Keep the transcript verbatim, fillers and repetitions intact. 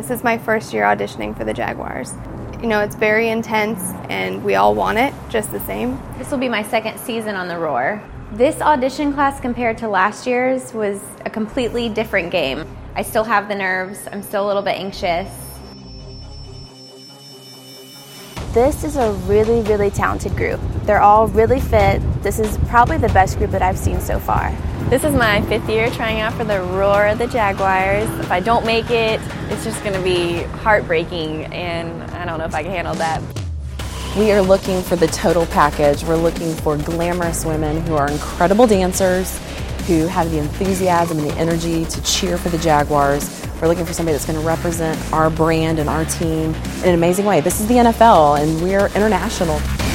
This is my first year auditioning for the Jaguars. You know, it's very intense and we all want it just the same. This will be my second season on The Roar. This audition class compared to last year's was a completely different game. I still have the nerves. I'm still a little bit anxious. This is a really, really talented group. They're all really fit. This is probably the best group that I've seen so far. This is my fifth year trying out for the Roar of the Jaguars. If I don't make it, it's just going to be heartbreaking, and I don't know if I can handle that. We are looking for the total package. We're looking for glamorous women who are incredible dancers, who have the enthusiasm and the energy to cheer for the Jaguars. We're looking for somebody that's going to represent our brand and our team in an amazing way. This is the N F L, and we're international.